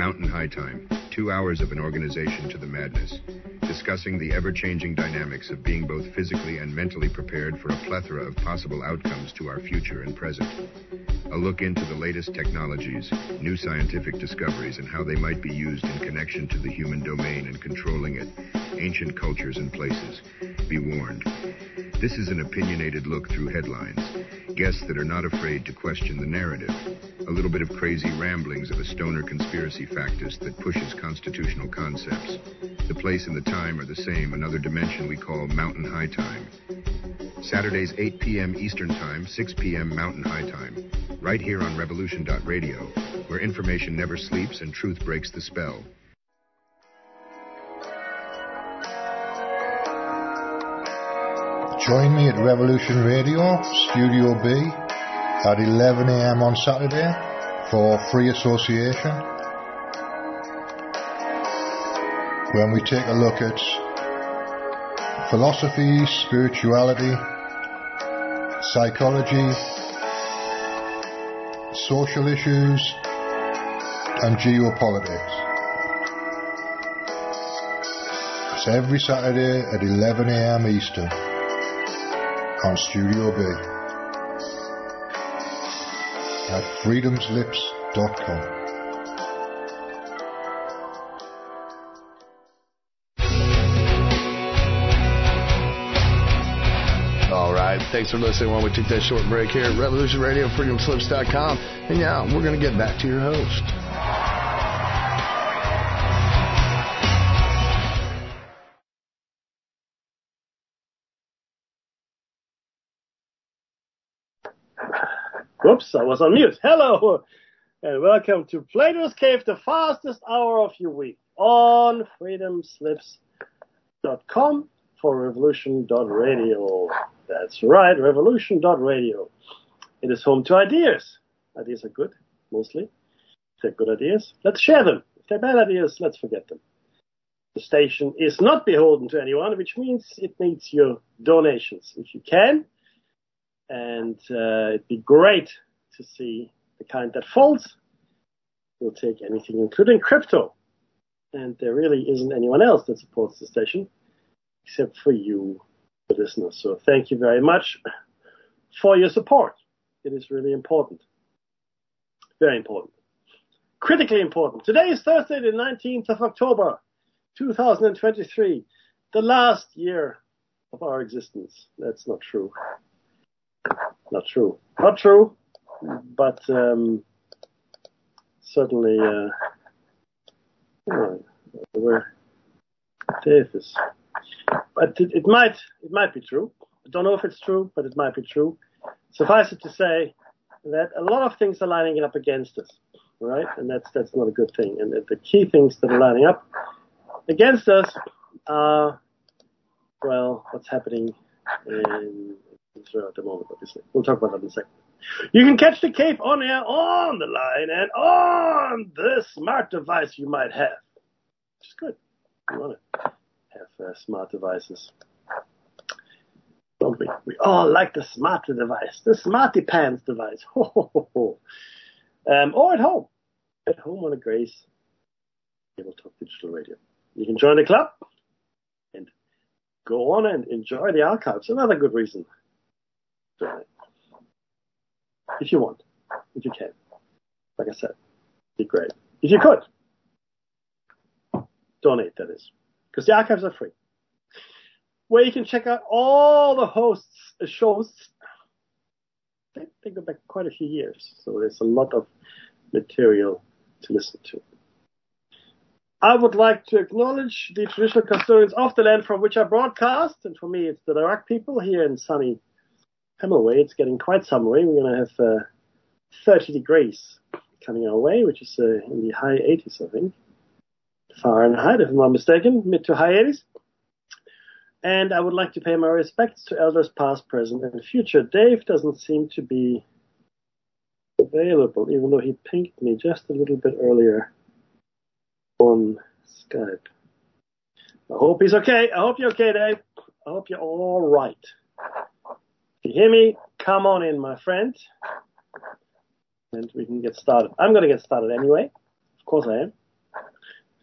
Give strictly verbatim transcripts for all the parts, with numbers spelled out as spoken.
Mountain High Time, two hours of an organization to the madness, discussing the ever-changing dynamics of being both physically and mentally prepared for a plethora of possible outcomes to our future and present. A look into the latest technologies, new scientific discoveries, and how they might be used in connection to the human domain and controlling it, ancient cultures and places. Be warned. This is an opinionated look through headlines. Guests that are not afraid to question the narrative. A little bit of crazy ramblings of a stoner conspiracy factist that pushes constitutional concepts. The place and the time are the same, another dimension we call Mountain High Time. Saturdays, eight p.m. Eastern Time, six p.m. Mountain High Time. Right here on Revolution dot radio, where information never sleeps and truth breaks the spell. Join me at Revolution Radio, Studio B, at eleven a.m. on Saturday for Free Association, when we take a look at philosophy, spirituality, psychology, social issues, and geopolitics. It's every Saturday at eleven a.m. Eastern on Studio B at freedoms lips dot com. All right, thanks for listening while we take that short break here at Revolution Radio, freedom slips dot com. And yeah, we're going to get back to your host. Whoops, I was on mute. Hello, and welcome to Plato's Cave, the fastest hour of your week on freedom slips dot com for revolution dot radio. That's right, revolution dot radio. It is home to ideas. Ideas are good, mostly. If they're good ideas, let's share them. If they're bad ideas, let's forget them. The station is not beholden to anyone, which means it needs your donations, if you can. And uh, it'd be great to see the kind that folds. We'll take anything, including crypto. And there really isn't anyone else that supports the station, except for you, the listeners. So thank you very much for your support. It is really important. Very important. Critically important. Today is Thursday, the nineteenth of October, two thousand twenty-three. The last year of our existence. That's not true. Not true. Not true, but um, certainly uh, oh, we're Davis. But it, it might it might be true. I don't know if it's true, but it might be true. Suffice it to say that a lot of things are lining up against us, right? And that's that's not a good thing. And the, the key things that are lining up against us are, well, what's happening in Israel at the moment, obviously. We'll talk about that in a second. You can catch the Cape on air, on the line, and on the smart device you might have. Which is good. You want to have uh, smart devices. Don't we? We all like the smarter device, the smarty pants device. Ho, ho, ho, ho. Um, or at home. At home on a Grace Table Talk Digital Radio. You can join the club and go on and enjoy the archives. Another good reason. If you want, if you can, like I said, it'd be great. If you could, donate, that is, because the archives are free. Where you can check out all the hosts' uh, shows. They, they go back quite a few years, so there's a lot of material to listen to. I would like to acknowledge the traditional custodians of the land from which I broadcast, and for me, it's the Iraq people here in sunny Hemmelway. It's getting quite summery. We're going to have uh, thirty degrees coming our way, which is uh, in the high eighties, I think. Fahrenheit, if I'm not mistaken, mid to high eighties. And I would like to pay my respects to elders past, present, and future. Dave doesn't seem to be available, even though he pinged me just a little bit earlier on Skype. I hope he's okay. I hope you're okay, Dave. I hope you're all right. If you hear me, come on in, my friend, and we can get started. I'm going to get started anyway. Of course I am.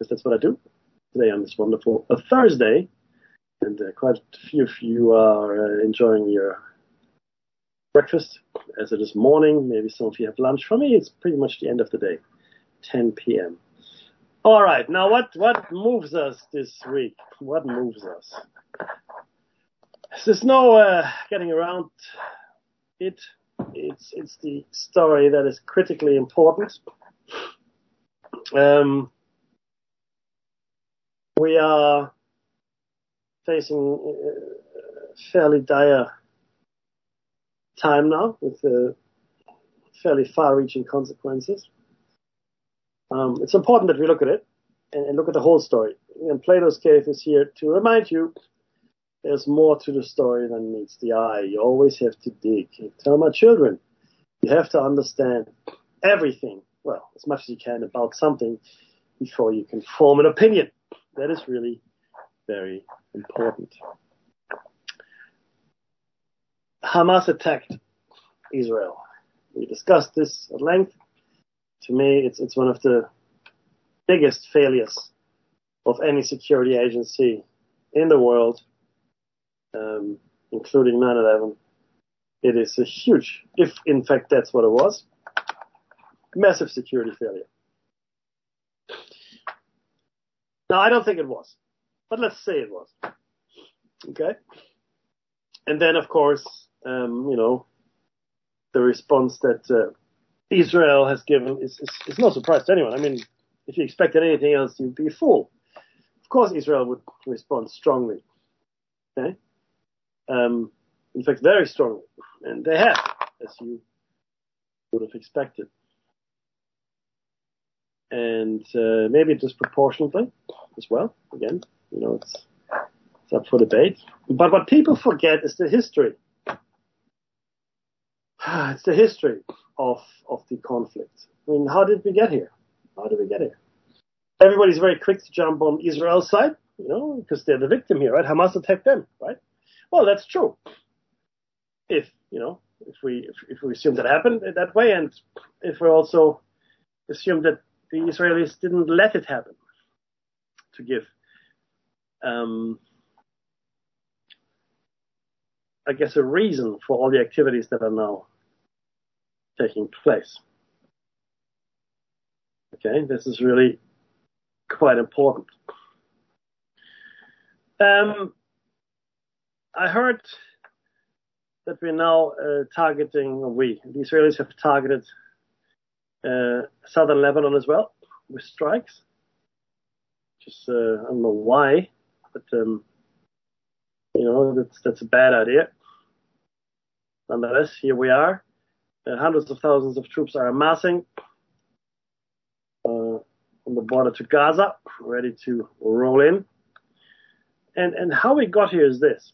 because that's what I do today on this wonderful uh, Thursday. And uh, quite a few of you are uh, enjoying your breakfast, as it is morning. Maybe some of you have lunch. For me, it's pretty much the end of the day, ten p.m. All right, now what, what moves us this week? What moves us? There's no uh, getting around it. It's it's the story that is critically important. Um, we are facing a fairly dire time now with uh, fairly far-reaching consequences. Um, it's important that we look at it and, and look at the whole story. And Plato's Cave is here to remind you there's more to the story than meets the eye. You always have to dig. I tell my children, you have to understand everything, well, as much as you can about something before you can form an opinion. That is really very important. Hamas attacked Israel. We discussed this at length. To me, it's it's one of the biggest failures of any security agency in the world, um, including nine eleven. It is a huge, if in fact that's what it was, massive security failure. Now, I don't think it was, but let's say it was. Okay? And then, of course, um, you know, the response that uh, Israel has given is, is, is no surprise to anyone. I mean, if you expected anything else, you'd be a fool. Of course, Israel would respond strongly. Okay? Um, in fact, very strongly. And they have, as you would have expected. And uh, maybe disproportionately as well. Again, you know, it's, it's up for debate. But what people forget is the history. It's the history of of the conflict. I mean, how did we get here? How did we get here? Everybody's very quick to jump on Israel's side, you know, because they're the victim here, right? Hamas attacked them, right? Well, that's true. If, you know, if we if, if we assume that happened that way, and if we also assume that the Israelis didn't let it happen, to give, um, I guess, a reason for all the activities that are now taking place. Okay, this is really quite important. Um, I heard that we're now uh, targeting, or we, the Israelis have targeted uh, southern Lebanon as well with strikes. Just, uh, I don't know why, but, um, you know, that's, that's a bad idea. Nonetheless, here we are. Uh, hundreds of thousands of troops are amassing uh, on the border to Gaza, ready to roll in. And and how we got here is this.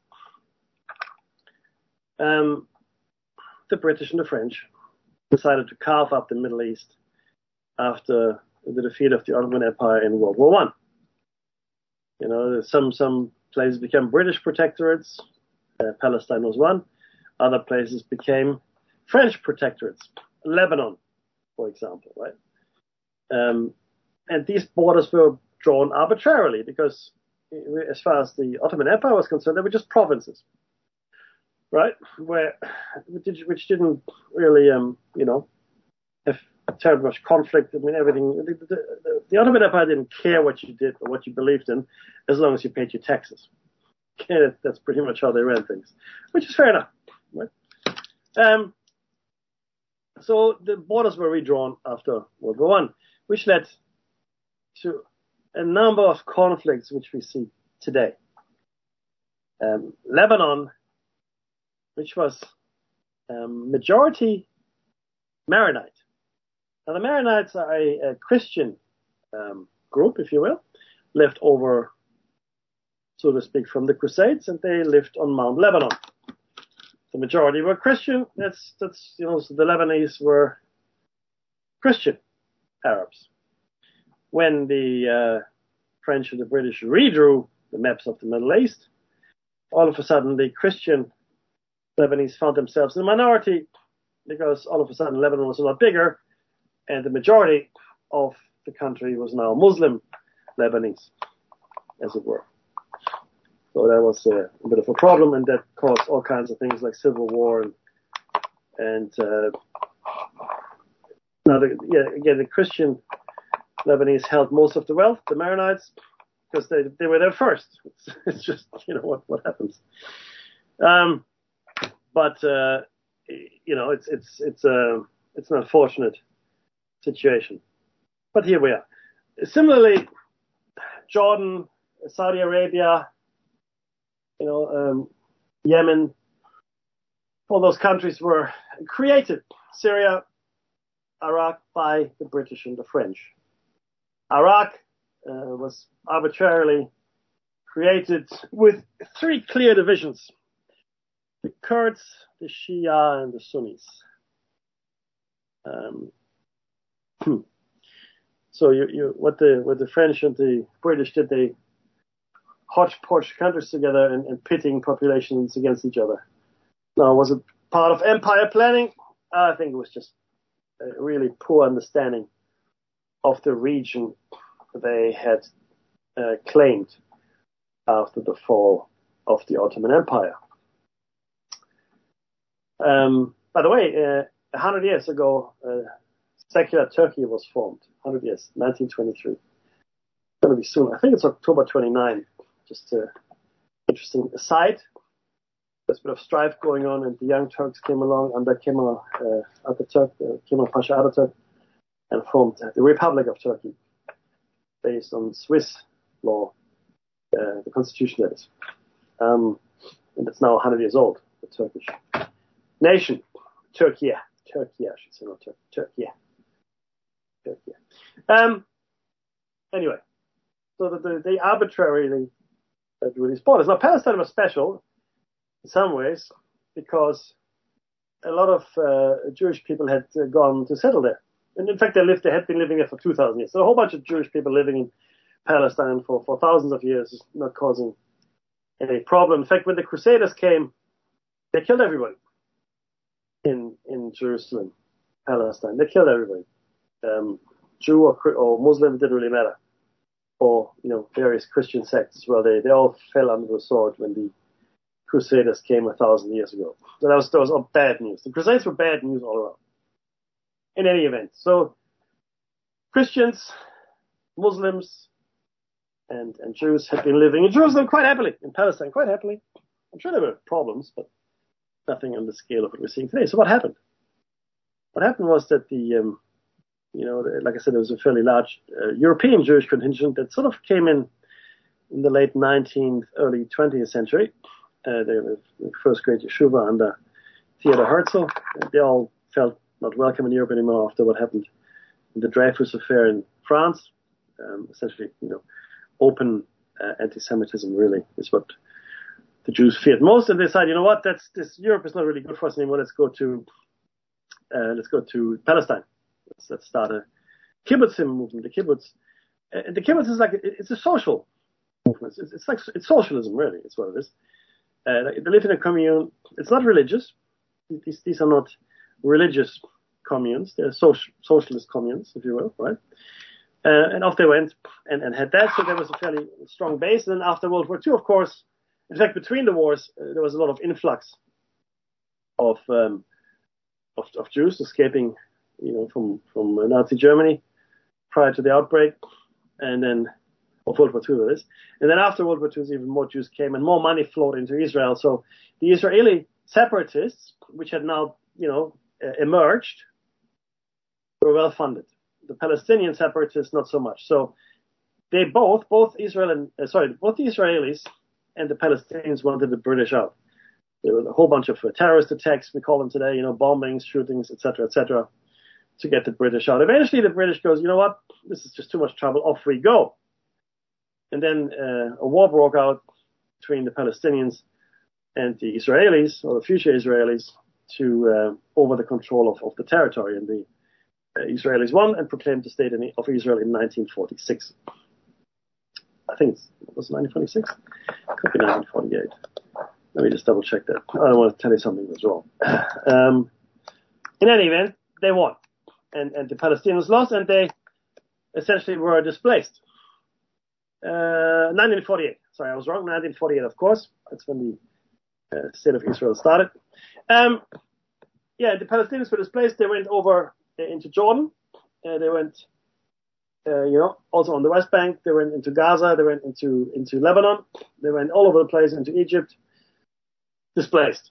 Um, the British and the French decided to carve up the Middle East after the defeat of the Ottoman Empire in World War One. You know, some some places became British protectorates. Uh, Palestine was one. Other places became French protectorates. Lebanon, for example, right? Um, and these borders were drawn arbitrarily because, as far as the Ottoman Empire was concerned, they were just provinces, right? Where which didn't really, um, you know, have terribly much conflict. I mean, everything. The, the, the, the Ottoman Empire didn't care what you did or what you believed in, as long as you paid your taxes. Okay, that's pretty much how they ran things, which is fair enough, right? Um, so the borders were redrawn after World War One, which led to a number of conflicts which we see today. Um, Lebanon, which was um, majority Maronite. Now the Maronites are a, a Christian um, group, if you will, left over, so to speak, from the Crusades, and they lived on Mount Lebanon. The majority were Christian. That's that's you know so the Lebanese were Christian Arabs. When the uh, French and the British redrew the maps of the Middle East, all of a sudden the Christian Lebanese found themselves in a minority because all of a sudden Lebanon was a lot bigger, and the majority of the country was now Muslim, Lebanese, as it were. So that was uh, a bit of a problem, and that caused all kinds of things like civil war and, and uh, now the, yeah, again, the Christian Lebanese held most of the wealth, the Maronites, because they they were there first. It's, it's just, you know, what, what happens. Um, but, uh, you know, it's, it's, it's, uh, it's an unfortunate situation. But here we are. Similarly, Jordan, Saudi Arabia, you know, um, Yemen, all those countries were created. Syria, Iraq, by the British and the French. Iraq uh, was arbitrarily created with three clear divisions: the Kurds, the Shia, and the Sunnis. Um, so you, you, what the what the French and the British did, they hodgepodge countries together and, and pitting populations against each other. Now, was it part of empire planning? I think it was just a really poor understanding of the region they had uh, claimed after the fall of the Ottoman Empire. Um, by the way, uh, a hundred years ago, uh, secular Turkey was formed. Hundred years, nineteen twenty-three. It's going to be soon. I think it's October twenty-ninth. Just an interesting aside. There's a bit of strife going on, and the Young Turks came along under Kemal uh, Atatürk, uh, Kemal Pasha Atatürk, and formed the Republic of Turkey, based on Swiss law, uh, the constitution that is. Um, and it's now one hundred years old, the Turkish nation. Turkey, Turkey, I should say, not Turkey, Turkey, Turkey. Um, anyway, so that the, they arbitrarily uh, drew these borders. Now, Palestine was special in some ways because a lot of uh, Jewish people had uh, gone to settle there. And in fact, they lived, they had been living there for two thousand years. So a whole bunch of Jewish people living in Palestine for, for thousands of years is not causing any problem. In fact, when the Crusaders came, they killed everybody in in Jerusalem, Palestine. They killed everybody. Um, Jew or, or Muslim, it didn't really matter. Or, you know, various Christian sects as well. They, they all fell under the sword when the Crusaders came a thousand years ago. So that was, that was all bad news. The Crusades were bad news all around. In any event, so Christians, Muslims, and, and Jews had been living in Jerusalem quite happily, in Palestine quite happily. I'm sure there were problems, but nothing on the scale of what we're seeing today. So what happened? What happened was that the, um, you know, the, like I said, there was a fairly large uh, European Jewish contingent that sort of came in in the late nineteenth, early twentieth century. Uh, they were the first great yeshuva under Theodor Herzl. They all felt not welcome in Europe anymore after what happened in the Dreyfus affair in France. Um, essentially, you know, open uh, anti-Semitism really is what the Jews feared most, and they decided, you know what, that's this Europe is not really good for us anymore. Let's go to uh, let's go to Palestine. Let's, let's start a kibbutzim movement. The kibbutz, uh, the kibbutz is like it, it's a social movement. It's, it's like it's socialism really. It's what it is. Uh, they live in a commune. It's not religious. These these are not religious communes. They're social, socialist communes, if you will, right? Uh, and off they went and, and had that. So there was a fairly strong base. And then after World War Two, of course, in fact, between the wars, uh, there was a lot of influx of, um, of of Jews escaping, you know, from from Nazi Germany prior to the outbreak, and then of World War Two, that is. And then after World War Two, even more Jews came and more money flowed into Israel. So the Israeli separatists, which had now, you know, uh, emerged, were well funded. The Palestinian separatists, not so much. So they both, both Israel and, uh, sorry, both the Israelis and the Palestinians wanted the British out. There were a whole bunch of uh, terrorist attacks, we call them today, you know, bombings, shootings, et cetera, et cetera, to get the British out. Eventually the British goes, you know what, this is just too much trouble, off we go. And then uh, a war broke out between the Palestinians and the Israelis, or the future Israelis, to uh, over the control of, of the territory. And the uh, Israelis won and proclaimed the state in, of Israel in nineteen forty-six. I think it's, it was nineteen forty-six? Could be nineteen forty-eight. Let me just double check that. I don't want to tell you something that's wrong. Um, in any event, they won. And, and the Palestinians lost, and they essentially were displaced. Uh, nineteen forty-eight. Sorry, I was wrong. nineteen forty-eight, of course. That's when the uh, state of Israel started. Um, yeah, the Palestinians were displaced. They went over uh, into Jordan. Uh, they went, uh, you know, also on the West Bank. They went into Gaza. They went into into Lebanon. They went all over the place into Egypt. Displaced.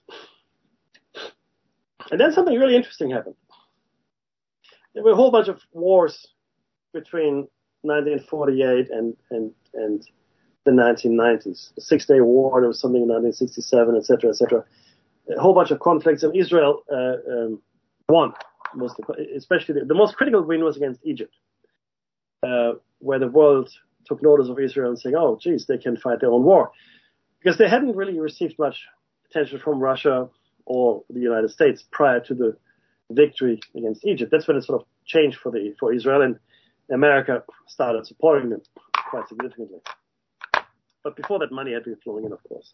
And then something really interesting happened. There were a whole bunch of wars between nineteen forty-eight and, and, and the nineteen nineties. The Six-Day War, there was something in nineteen sixty-seven, et cetera, et cetera. A whole bunch of conflicts, and Israel uh, um, won. Most, especially the, the most critical win was against Egypt, uh, where the world took notice of Israel and saying, oh, geez, they can fight their own war. Because they hadn't really received much attention from Russia or the United States prior to the victory against Egypt. That's when it sort of changed for the for Israel, and America started supporting them quite significantly. But before that, money had been flowing in, of course.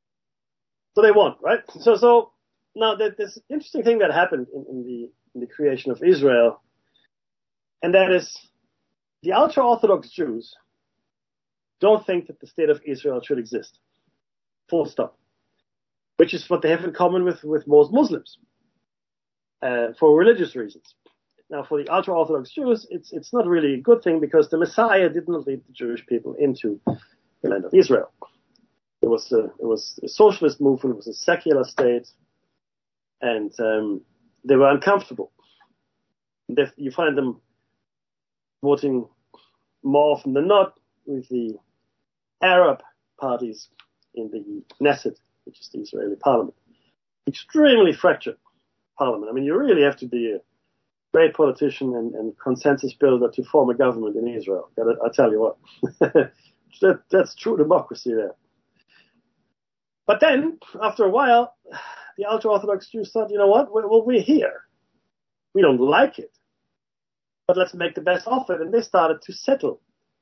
So they won, right? So, so now there's this interesting thing that happened in, in the in the creation of Israel, and that is the ultra-Orthodox Jews don't think that the state of Israel should exist. Full stop. Which is what they have in common with, with most Muslims, uh, for religious reasons. Now, for the ultra-Orthodox Jews, it's it's not really a good thing because the Messiah did not lead the Jewish people into the land of Israel. It was a, it was a socialist movement, it was a secular state, and um, they were uncomfortable. They, you find them voting more often than not with the Arab parties in the Knesset, which is the Israeli parliament. Extremely fractured parliament. I mean, you really have to be a great politician and, and consensus builder to form a government in Israel. I tell you what. that, that's true democracy there. But then, after a while, the ultra-Orthodox Jews thought, you know what, well, we're here. We don't like it, but let's make the best of it. And they started to settle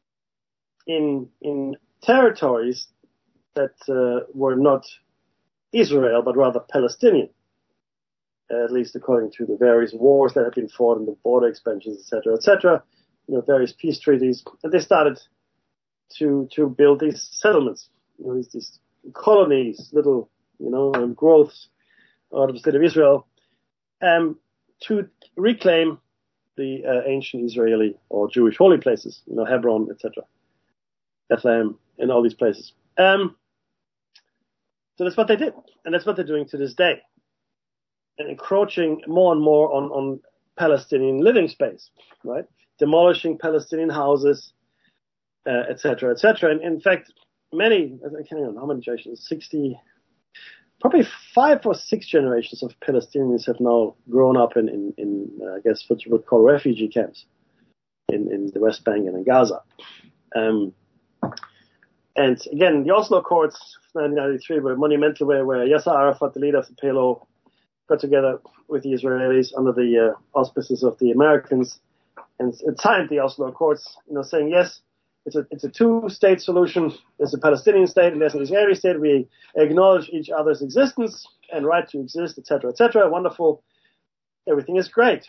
in in territories that uh, were not Israel, but rather Palestinian, at least according to the various wars that had been fought and the border expansions, et cetera, et cetera, you know, various peace treaties. And they started to to build these settlements, you know, these, these colonies, little, you know, um, growths out of the state of Israel, um, to reclaim the uh, ancient Israeli or Jewish holy places, you know, Hebron, et cetera, Bethlehem, and all these places. Um, so that's what they did, and that's what they're doing to this day, and encroaching more and more on, on Palestinian living space, right? Demolishing Palestinian houses, uh, et cetera, et cetera. And in fact, many, I can't remember how many generations, sixty, probably five or six generations of Palestinians have now grown up in, in, in uh, I guess what you would call refugee camps in, in the West Bank and in Gaza. Um, and again, the Oslo Accords of nineteen ninety-three were monumental, where, where Yasser Arafat, the leader of the P L O, got together with the Israelis under the uh, auspices of the Americans and, and signed the Oslo Accords, you know, saying, yes, it's a, it's a two-state solution. There's a Palestinian state and there's an Israeli state. We acknowledge each other's existence and right to exist, et cetera, et cetera. Wonderful. Everything is great.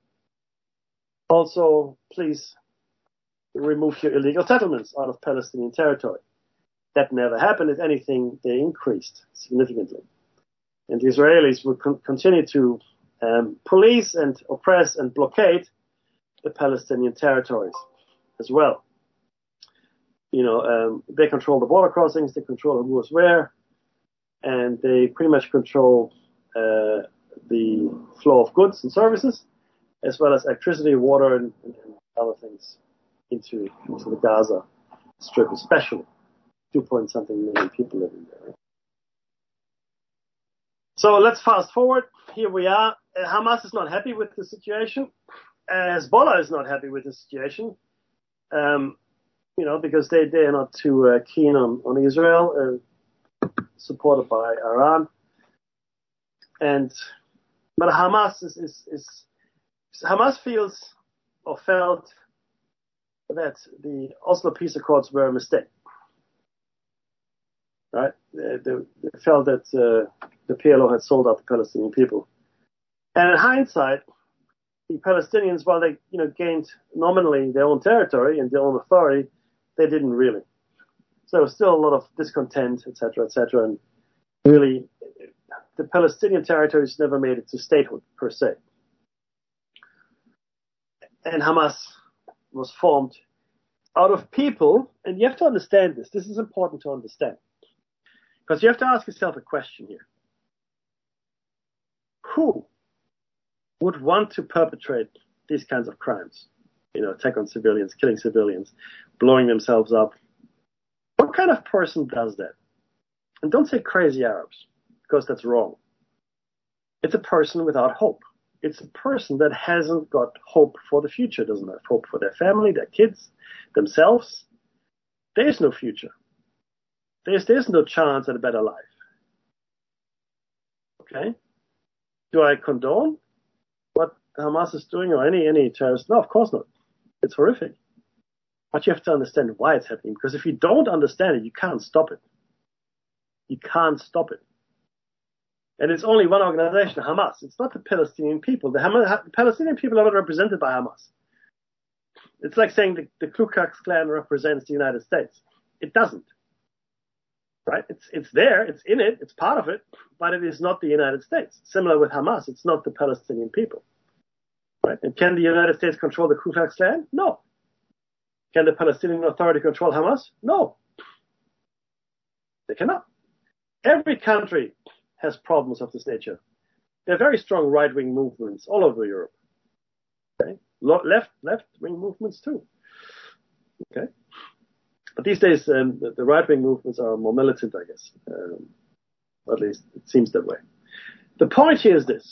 Also, please remove your illegal settlements out of Palestinian territory. That never happened. If anything, they increased significantly. And the Israelis would con- continue to um, police and oppress and blockade the Palestinian territories as well. You know, um, they control the border crossings, they control who goes where, and they pretty much control uh, the flow of goods and services, as well as electricity, water, and, and other things into, into the Gaza Strip, especially. Two point something million people living there. So let's fast forward. Here we are. Uh, Hamas is not happy with the situation. Uh, Hezbollah is not happy with the situation. Um, you know, because they, they are not too uh, keen on, on Israel, uh, supported by Iran. And, but Hamas is, is, is, Hamas feels or felt that the Oslo Peace Accords were a mistake. Right? They, they, they felt that uh, the P L O had sold out the Palestinian people. And in hindsight, the Palestinians, while they, you know, gained nominally their own territory and their own authority, they didn't really. So there was still a lot of discontent, et cetera, et cetera. And really, the Palestinian territories never made it to statehood, per se. And Hamas was formed out of people, and you have to understand this. This is important to understand. Because you have to ask yourself a question here. Who would want to perpetrate these kinds of crimes? You know, attack on civilians, killing civilians, blowing themselves up. What kind of person does that? And don't say crazy Arabs, because that's wrong. It's a person without hope. It's a person that hasn't got hope for the future, doesn't have hope for their family, their kids, themselves. There is no future. There's, there's no chance at a better life. Okay? Do I condone what Hamas is doing or any, any terrorist? No, of course not. It's horrific. But you have to understand why it's happening, because if you don't understand it, you can't stop it. You can't stop it. And it's only one organization, Hamas. It's not the Palestinian people. The, Hamas, the Palestinian people are not represented by Hamas. It's like saying the, the Ku Klux Klan represents the United States. It doesn't. Right? It's, it's there, it's in it, it's part of it, but it is not the United States. Similar with Hamas, it's not the Palestinian people. Right? And can the United States control the Ku Klux Klan? No. Can the Palestinian Authority control Hamas? No. They cannot. Every country has problems of this nature. There are very strong right-wing movements all over Europe. Okay? Left, left-wing movements too. Okay? But these days, um, the, the right-wing movements are more militant, I guess. Um, at least it seems that way. The point here is this.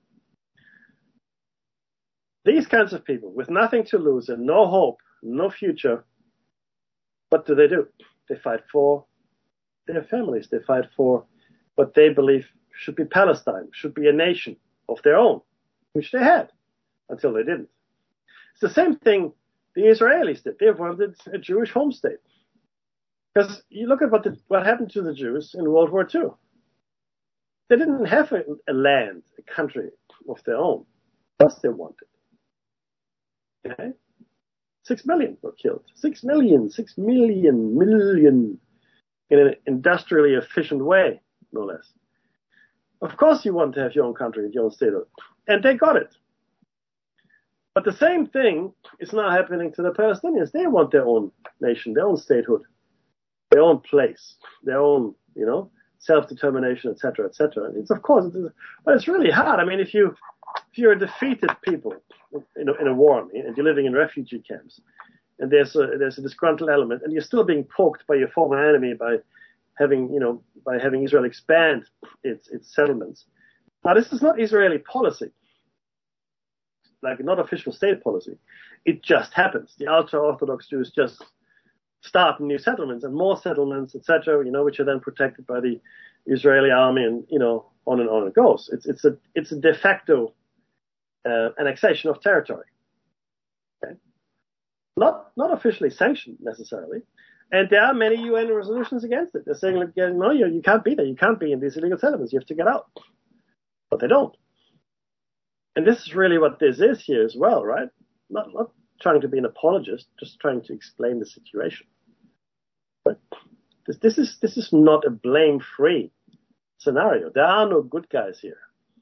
These kinds of people with nothing to lose and no hope, no future, what do they do? They fight for their families. They fight for what they believe should be Palestine, should be a nation of their own, which they had until they didn't. It's the same thing the Israelis did. They wanted a Jewish home state. Because you look at what, the, what happened to the Jews in World War Two. They didn't have a, a land, a country of their own. Plus they wanted. Okay? Six million were killed. Six million, six million, million in an industrially efficient way, no less. Of course you want to have your own country, your own statehood. And they got it. But the same thing is now happening to the Palestinians. They want their own nation, their own statehood, their own place, their own, you know, self-determination, et cetera, et cetera. It's of course, it's, but it's really hard. I mean, if you if you're a defeated people in a, in a war and you're living in refugee camps, and there's a there's a disgruntled element, and you're still being poked by your former enemy by having, you know, by having Israel expand its its settlements. Now, this is not Israeli policy. Like not official state policy. It just happens. The ultra-Orthodox Jews just start new settlements and more settlements, et cetera, you know, which are then protected by the Israeli army and, you know, on and on it goes. It's, it's a, it's a de facto, uh, annexation of territory. Okay. Not, not officially sanctioned necessarily. And there are many U N resolutions against it. They're saying, like, no, you, you can't be there. You can't be in these illegal settlements. You have to get out. But they don't. And this is really what this is here as well, right? Not, not trying to be an apologist, just trying to explain the situation. But this, this is this is not a blame-free scenario. There are no good guys here.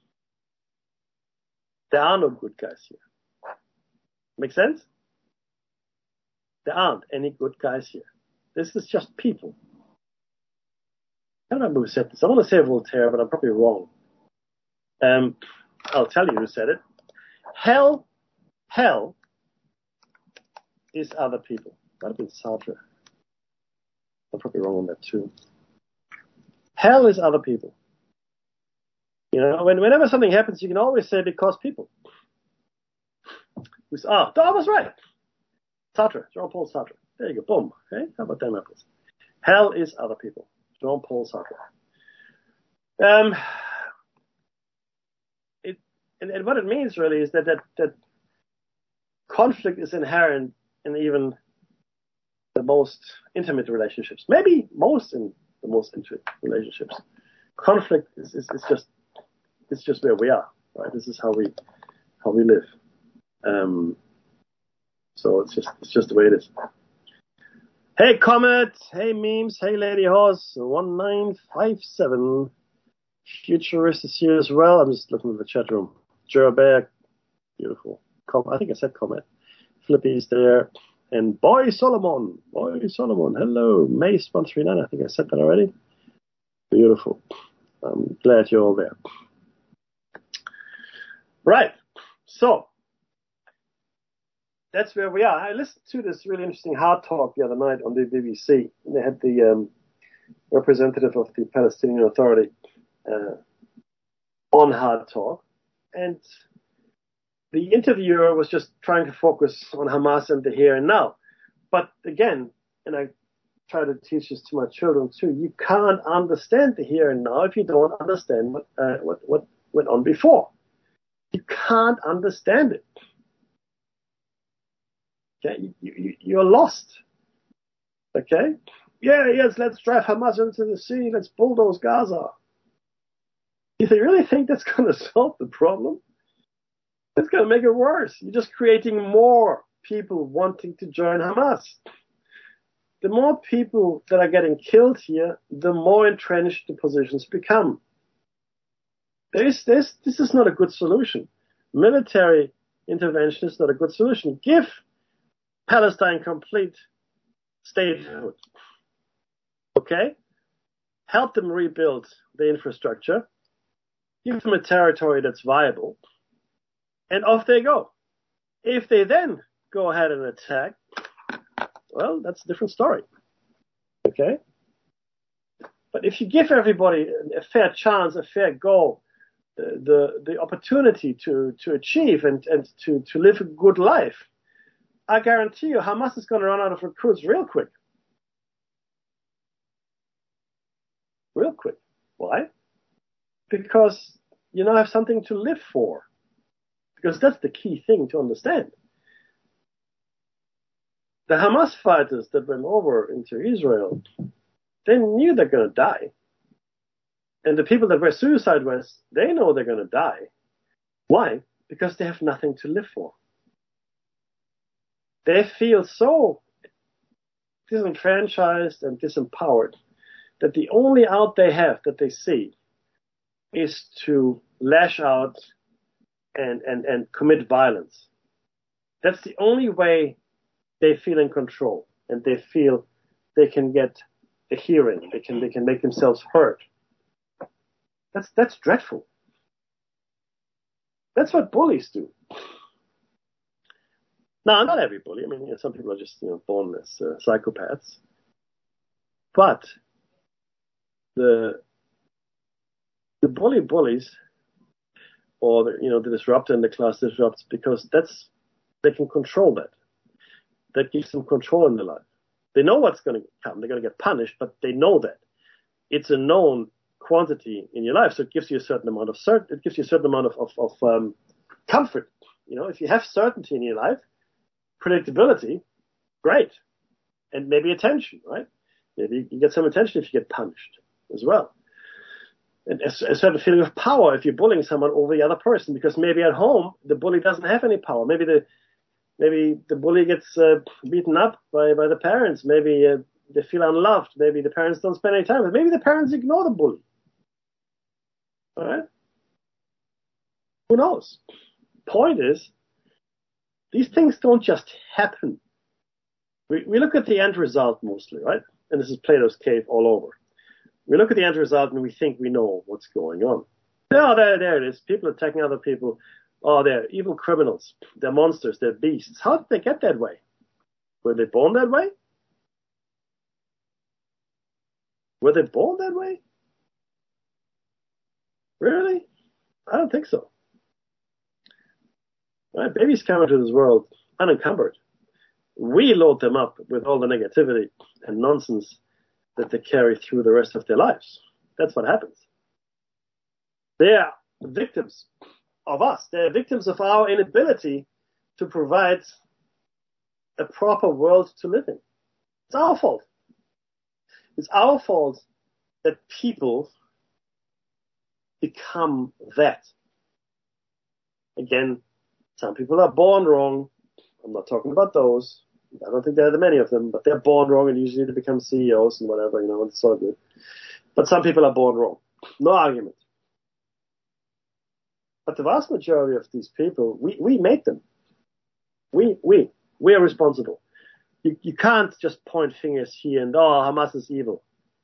There are no good guys here. Make sense? There aren't any good guys here. This is just people. I don't remember who said this. I want to say Voltaire, but I'm probably wrong. Um, I'll tell you who said it. Hell, hell is other people. Might have been Sartre. I'm probably wrong on that too. Hell is other people. You know, when, whenever something happens, you can always say because people. Who's, ah, oh, I was right. Sartre, Jean-Paul Sartre. There you go. Boom. Okay, how about them apples? Hell is other people. Jean-Paul Sartre. Um. And, and what it means really is that, that that conflict is inherent in even the most intimate relationships. Maybe most in the most intimate relationships. Conflict is, is, is just it's just where we are, right? This is how we how we live. Um, so it's just it's just the way it is. Hey, Comet. Hey, Memes. Hey, Lady Horse. one nine five seven. Futurist is here as well. I'm just looking at the chat room. Jerbeck. Beautiful. Com- I think I said Comet. Flippy's there. And Boy Solomon. Boy Solomon. Hello. Mace one three nine. I think I said that already. Beautiful. I'm glad you're all there. Right. So, that's where we are. I listened to this really interesting Hard Talk the other night on the B B C. They had the um, representative of the Palestinian Authority uh, on Hard Talk. And the interviewer was just trying to focus on Hamas and the here and now. But again, and I try to teach this to my children too, you can't understand the here and now if you don't understand what, uh, what, what went on before. You can't understand it. Okay, you, you, you're lost. Okay? Yeah, yes, let's drive Hamas into the sea, let's bulldoze Gaza. If you really think that's going to solve the problem, it's going to make it worse. You're just creating more people wanting to join Hamas. The more people that are getting killed here, the more entrenched the positions become. There's, there's, this is not a good solution. Military intervention is not a good solution. Give Palestine complete statehood. Okay? Help them rebuild the infrastructure. Give them a territory that's viable. And off they go. If they then go ahead and attack, well, that's a different story. Okay? But if you give everybody a fair chance, a fair go, the the, the opportunity to, to achieve and, and to, to live a good life, I guarantee you Hamas is going to run out of recruits real quick. Real quick. Why? Because you now have something to live for. Because that's the key thing to understand. The Hamas fighters that went over into Israel, they knew they're going to die. And the people that were suicide vest, they know they're going to die. Why? Because they have nothing to live for. They feel so disenfranchised and disempowered that the only out they have that they see is to lash out and, and, and commit violence. That's the only way they feel in control and they feel they can get a hearing. They can, they can make themselves heard. That's, that's dreadful. That's what bullies do. Now, not every bully. I mean, you know, some people are just, you know, born as uh, psychopaths. But the the bully bullies, or the, you know, the disruptor in the class disrupts because that's they can control that. That gives them control in their life. They know what's going to come. They're going to get punished, but they know that it's a known quantity in your life. So it gives you a certain amount of cert. It gives you a certain amount of of, of um, comfort. You know, if you have certainty in your life, predictability, great. And maybe attention, right? Maybe you get some attention if you get punished as well. And a, a certain feeling of power if you're bullying someone over the other person, because maybe at home the bully doesn't have any power. Maybe the maybe the bully gets uh, beaten up by, by the parents. Maybe uh, they feel unloved. Maybe the parents don't spend any time with. Maybe the parents ignore the bully. All right? Who knows? Point is, these things don't just happen. We, we look at the end result mostly, right? And this is Plato's cave all over. We look at the end result and we think we know what's going on. No, there, there it is. People attacking other people. Oh, they're evil criminals. They're monsters. They're beasts. How did they get that way? Were they born that way? Were they born that way? Really? I don't think so. Right? Babies come into this world unencumbered. We load them up with all the negativity and nonsense that they carry through the rest of their lives. That's what happens. They are victims of us. They are victims of our inability to provide a proper world to live in. It's our fault. It's our fault that people become that. Again, some people are born wrong. I'm not talking about those. I don't think there are that many of them, but they're born wrong and usually they become C E Os and whatever, you know, it's all good. But some people are born wrong. No argument. But the vast majority of these people, we, we made them. We, we, we are responsible. You, you can't just point fingers here and, oh, Hamas is evil.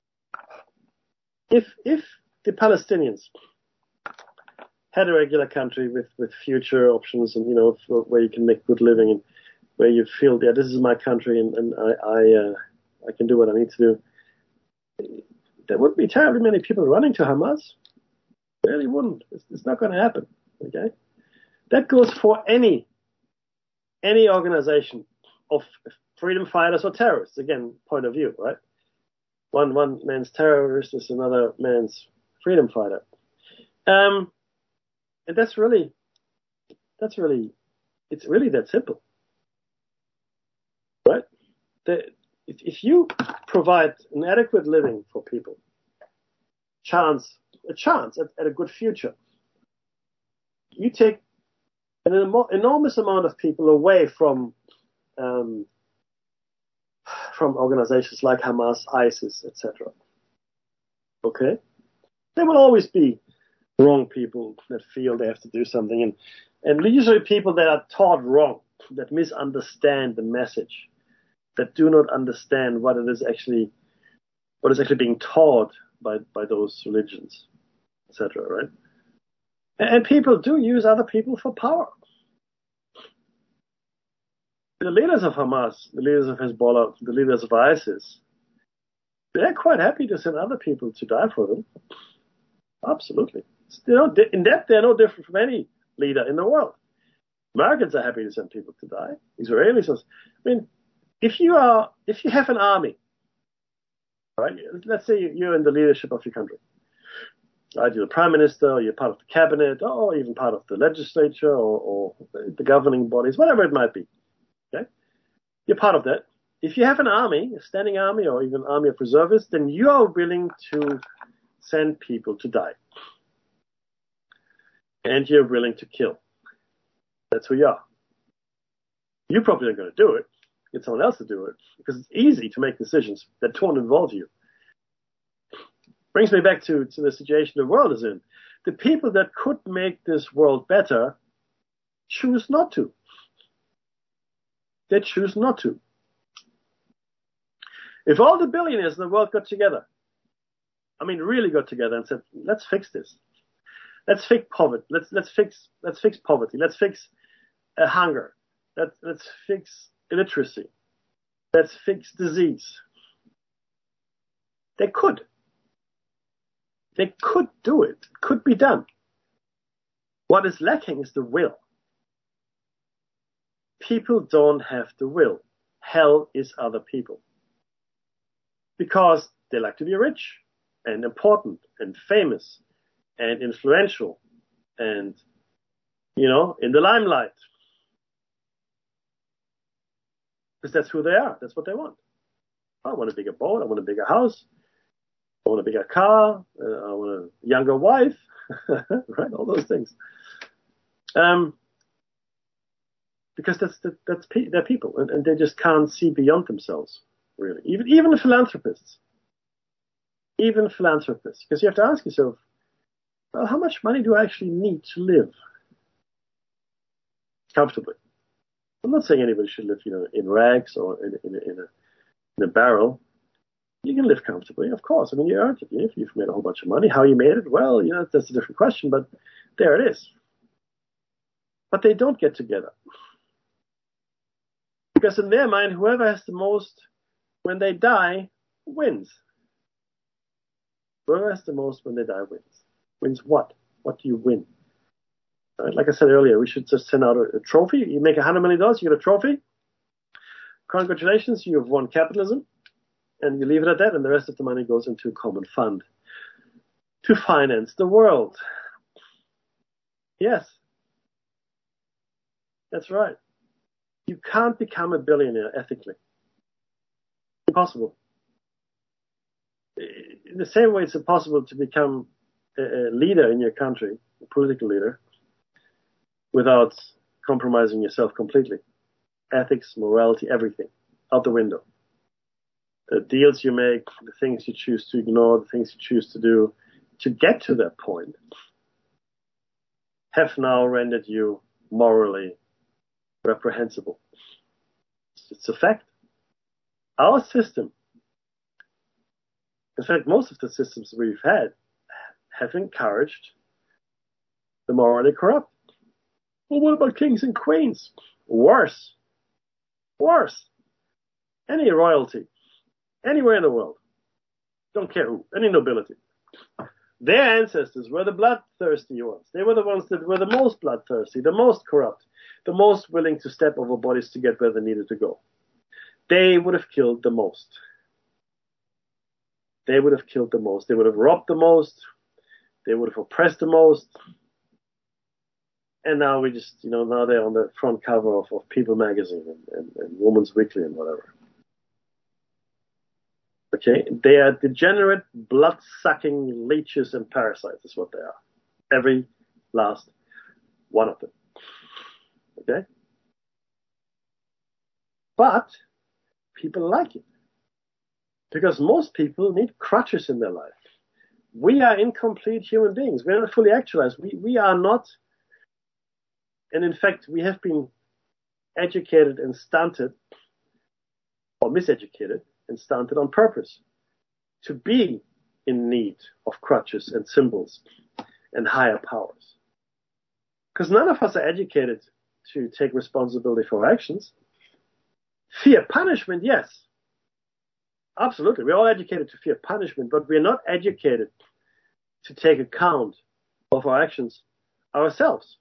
If, if the Palestinians had a regular country with, with future options and, you know, for, where you can make good living and where you feel, yeah, this is my country and, and I, I, uh, I can do what I need to do, there wouldn't be terribly many people running to Hamas. Really wouldn't. It's, it's not going to happen. Okay? That goes for any, any organization of freedom fighters or terrorists. Again, point of view, right? One, one man's terrorist is another man's freedom fighter. Um, and that's really, that's really, it's really that simple. Right? The, if, if you provide an adequate living for people, chance, a chance at, at a good future, you take an enormous amount of people away from, um, from organizations like Hamas, ISIS, et cetera. Okay? There will always be wrong people that feel they have to do something, and, and usually people that are taught wrong, that misunderstand the message, that do not understand what it is actually, what is actually being taught by, by those religions, et cetera, right? And, and people do use other people for power. The leaders of Hamas, the leaders of Hezbollah, the leaders of ISIS, they're quite happy to send other people to die for them. Absolutely. You know, in that, they're no different from any leader in the world. Americans are happy to send people to die. Israelis are. I mean, if you are, if you have an army, right? Let's say you're in the leadership of your country. Right? You're the prime minister, or you're part of the cabinet, or even part of the legislature, or, or the governing bodies, whatever it might be. Okay? You're part of that. If you have an army, a standing army, or even an army of reservists, then you are willing to send people to die. And you're willing to kill. That's who you are. You probably aren't going to do it. Get someone else to do it. Because it's easy to make decisions that don't involve you. Brings me back to, to the situation the world is in. The people that could make this world better choose not to. They choose not to. If all the billionaires in the world got together, I mean really got together and said, let's fix this. Let's fix poverty. Let's let's fix let's fix poverty. Let's fix uh, hunger. Let's let's fix illiteracy. Let's fix disease. They could. They could do it. It could be done. What is lacking is the will. People don't have the will. Hell is other people. Because they like to be rich and important and famous and influential and, you know, in the limelight. Because that's who they are. That's what they want. I want a bigger boat. I want a bigger house. I want a bigger car. Uh, I want a younger wife. Right? All those things. Um, because that's, that, that's, pe- they're people and, and they just can't see beyond themselves, really. Even, even philanthropists. Even philanthropists. Because you have to ask yourself, well, how much money do I actually need to live comfortably? I'm not saying anybody should live, you know, in rags or in, in, in, a, in a barrel. You can live comfortably, of course. I mean, you earned it. If you've made a whole bunch of money, how you made it, well, you know, that's a different question, but there it is. But they don't get together. Because in their mind, whoever has the most when they die wins. Whoever has the most when they die wins. Wins what? What do you win? Right? Like I said earlier, we should just send out a, a trophy. You make a hundred million dollars, you get a trophy. Congratulations, you have won capitalism. And you leave it at that, and the rest of the money goes into a common fund to finance the world. Yes. That's right. You can't become a billionaire ethically. Impossible. In the same way it's impossible to become a, a leader in your country, a political leader, without compromising yourself completely. Ethics, morality, everything. out the window. The deals you make, the things you choose to ignore, the things you choose to do to get to that point have now rendered you morally reprehensible. It's a fact. Our system, in fact, most of the systems we've had have encouraged the morally corrupt. Well, what about kings and queens? Worse. Worse. Any royalty, anywhere in the world, don't care who, any nobility. Their ancestors were the bloodthirsty ones. They were the ones that were the most bloodthirsty, the most corrupt, the most willing to step over bodies to get where they needed to go. They would have killed the most. They would have killed the most. They would have robbed the most. They would have oppressed the most. And now we just, you know, now they're on the front cover of, of People magazine and, and, and Woman's Weekly and whatever. Okay? They are degenerate, blood-sucking leeches and parasites is what they are. Every last one of them. Okay? But people like it. Because most people need crutches in their life. We are incomplete human beings. We're not fully actualized. We, we are not, and in fact, we have been educated and stunted, or miseducated and stunted on purpose, to be in need of crutches and symbols and higher powers. Because none of us are educated to take responsibility for our actions. Fear punishment, yes. Absolutely. We're all educated to fear punishment, but we're not educated to take account of our actions ourselves.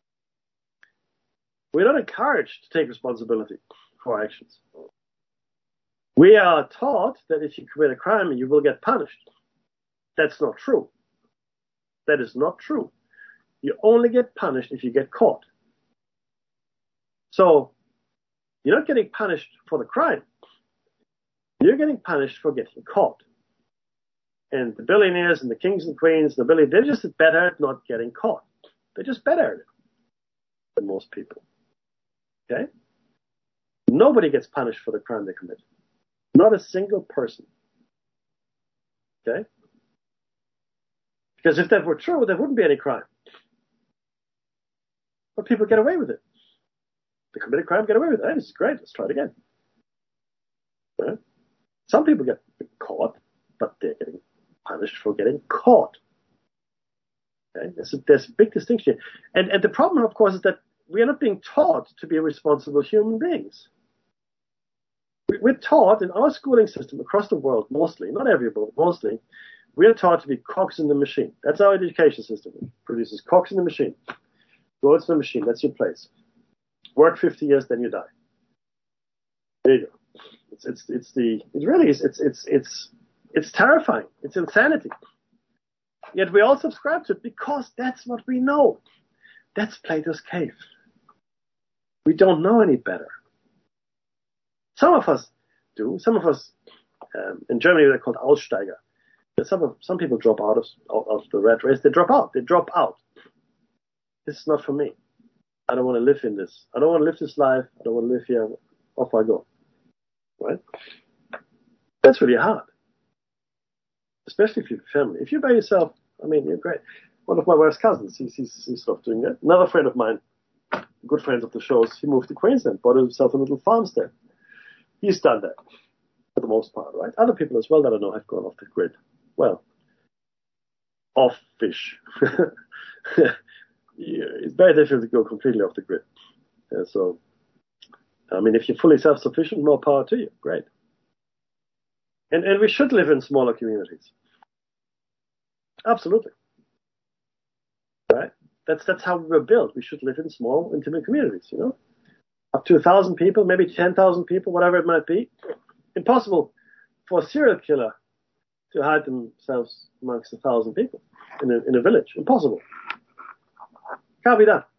We're not encouraged to take responsibility for our actions. We are taught that if you commit a crime, you will get punished. That's not true. That is not true. You only get punished if you get caught. So, you're not getting punished for the crime. You're getting punished for getting caught. And the billionaires and the kings and queens, the billion, they're just better at not getting caught. They're just better at it than most people. Okay? Nobody gets punished for the crime they commit. Not a single person. Okay? Because if that were true, there wouldn't be any crime. But people get away with it. They commit a crime, get away with it. Hey, this is great. Let's try it again. Right? Some people get caught, but they're getting punished for getting caught. Okay? There's, a, there's a big distinction. And, and the problem, of course, is that we are not being taught to be responsible human beings. We, we're taught in our schooling system across the world, mostly, not everybody, mostly, we are taught to be cogs in the machine. That's our education system. It produces cogs in the machine. Go to the machine. That's your place. Work fifty years, then you die. There you go. It's, it's, it's the, it really is, it's, it's, it's, it's terrifying. It's insanity. Yet we all subscribe to it because that's what we know. That's Plato's cave. We don't know any better. Some of us do. Some of us, um, in Germany, they're called Aussteiger. Some of, some people drop out of, of the rat race. They drop out. They drop out. This is not for me. I don't want to live in this. I don't want to live this life. I don't want to live here. Off I go. Right? That's really hard. Especially if you're family. If you're by yourself, I mean, you're great. One of my wife's cousins, he's, he's, he's sort of doing that. Another friend of mine, good friends of the shows, he moved to Queensland, bought himself a little farmstead. He's done that for the most part, right? Other people as well that I know have gone off the grid. Well, off-fish. Yeah, it's very difficult to go completely off the grid. Uh, so, I mean, if you're fully self-sufficient, more power to you. Great. And and we should live in smaller communities. Absolutely. Right? That's that's how we were built. We should live in small, intimate communities, you know? Up to a thousand people, maybe ten thousand people, whatever it might be. Impossible for a serial killer to hide themselves amongst a thousand people in a, in a village. Impossible. Can't be done.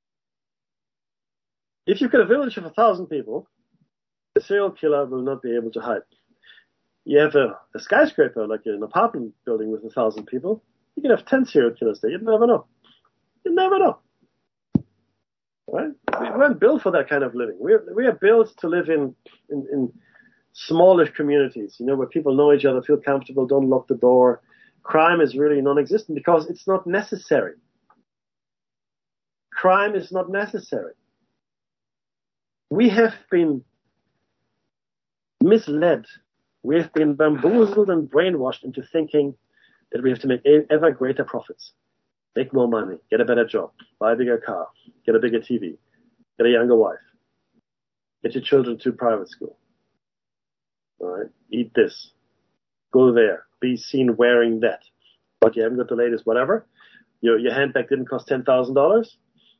If you've got a village of a thousand people, the serial killer will not be able to hide. You have a, a skyscraper, like an apartment building with a thousand people, you can have ten serial killers there. You'd never know. You'd never know. Right? We weren't built for that kind of living. We we are built to live in, in, in smallish communities, you know, where people know each other, feel comfortable, don't lock the door. Crime is really non-existent because it's not necessary. Crime is not necessary. We have been misled. We have been bamboozled and brainwashed into thinking that we have to make ever greater profits. Make more money, get a better job, buy a bigger car, get a bigger T V, get a younger wife, get your children to private school. All right, eat this, go there, be seen wearing that. But you haven't got the latest whatever. Your your handbag didn't cost ten thousand dollars.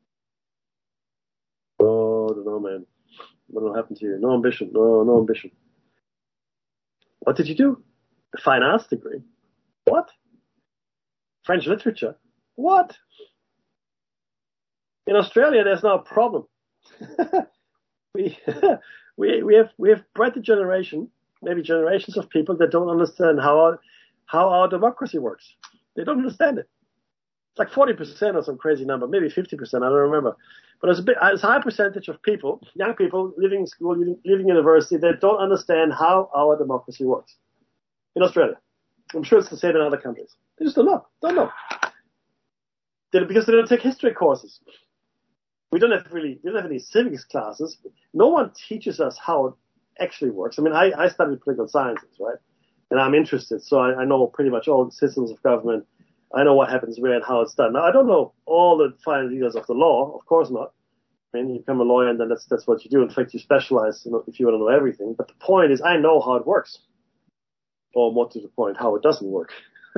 Oh, I don't know, man. What will happen to you? No ambition. No, no ambition. What did you do? A fine arts degree. What? French literature. What? In Australia, there's no problem. we, we, we have, we have bred a generation, maybe generations of people that don't understand how our, how our democracy works. They don't understand it. It's like forty percent or some crazy number, maybe fifty percent, I don't remember. But there's a bit, there's a high percentage of people, young people living in school, living, living in university, that don't understand how our democracy works. In Australia. I'm sure it's the same in other countries. They just don't know. Don't know. They, because they don't take history courses. We don't have really, we don't have any civics classes. No one teaches us how it actually works. I mean, I, I studied political sciences, right? And I'm interested, so I, I know pretty much all the systems of government. I know what happens where and how it's done. Now, I don't know all the fine details of the law, of course not. I mean, you become a lawyer and then that's, that's what you do. In fact, you specialize, you know, if you want to know everything. But the point is, I know how it works. Or more to the point, how it doesn't work.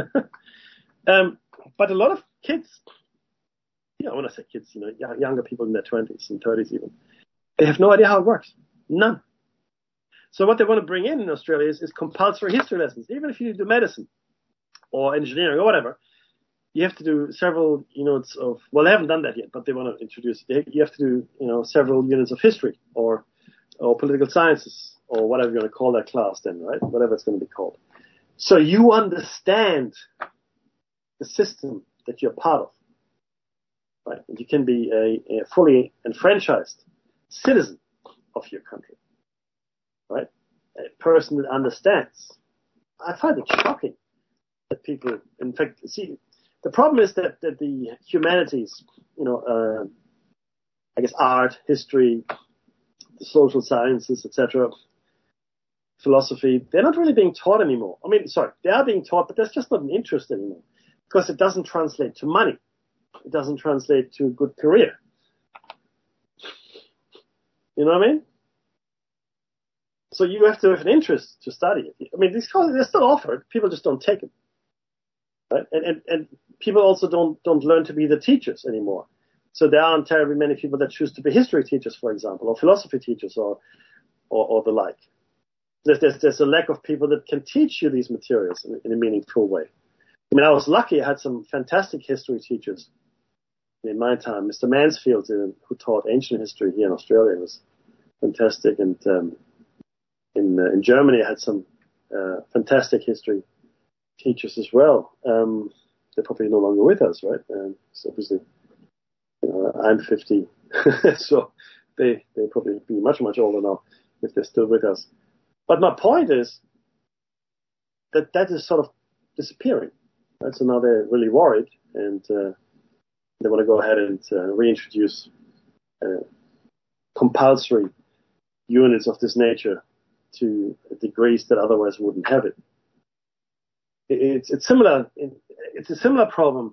um, but a lot of kids, you know, when I say kids, you know, younger people in their twenties and thirties even, they have no idea how it works. None. So what they want to bring in in Australia is, is compulsory history lessons. Even if you do medicine or engineering or whatever, you have to do several units of, well, they haven't done that yet, but they want to introduce it. You have to do, you know, several units of history or, or political sciences or whatever you're going to call that class then, right? Whatever it's going to be called. So you understand the system that you're part of, right? And you can be a, a fully enfranchised citizen of your country, right? A person that understands. I find it shocking that people, in fact, see, the problem is that, that the humanities, you know, uh, I guess art, history, the social sciences, et cetera, philosophy, they're not really being taught anymore. I mean, sorry, they are being taught, but there's just not an interest anymore because it doesn't translate to money. It doesn't translate to a good career. You know what I mean? So you have to have an interest to study it. I mean, these courses, they're still offered. People just don't take them. Right? And, and, and people also don't, don't learn to be the teachers anymore. So there aren't terribly many people that choose to be history teachers, for example, or philosophy teachers or, or, or the like. There's, there's, there's a lack of people that can teach you these materials in, in a meaningful way. I mean, I was lucky. I had some fantastic history teachers in my time. Mister Mansfield, who taught ancient history here in Australia, was fantastic. And um, in uh, in Germany, I had some uh, fantastic history teachers as well. Um, they're probably no longer with us, right? Um, so obviously, you know, I'm fifty, so they they probably be much much older now if they're still with us. But my point is that that is sort of disappearing. Right? So now they're really worried, and uh, they want to go ahead and uh, reintroduce uh, compulsory units of this nature to degrees that otherwise wouldn't have it. It's it's similar. It's a similar problem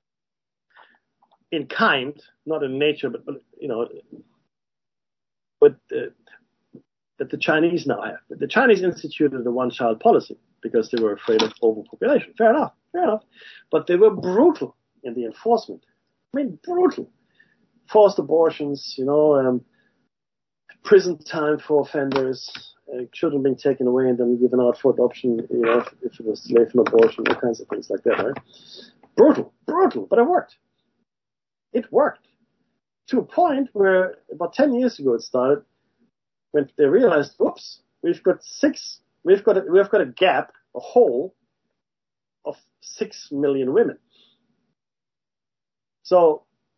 in kind, not in nature, but, but you know, but. Uh, that the Chinese now have. The Chinese instituted the one-child policy because they were afraid of overpopulation. Fair enough, fair enough. But they were brutal in the enforcement. I mean, brutal. Forced abortions, you know, um, prison time for offenders, uh, children being taken away and then given out for adoption, you know, if, if it was delayed from abortion, all kinds of things like that, right? Brutal, brutal, but it worked. It worked. To a point where about ten years ago it started, when they realized, oops, we've got six, we've got a, we've got a gap, a hole of six million women. So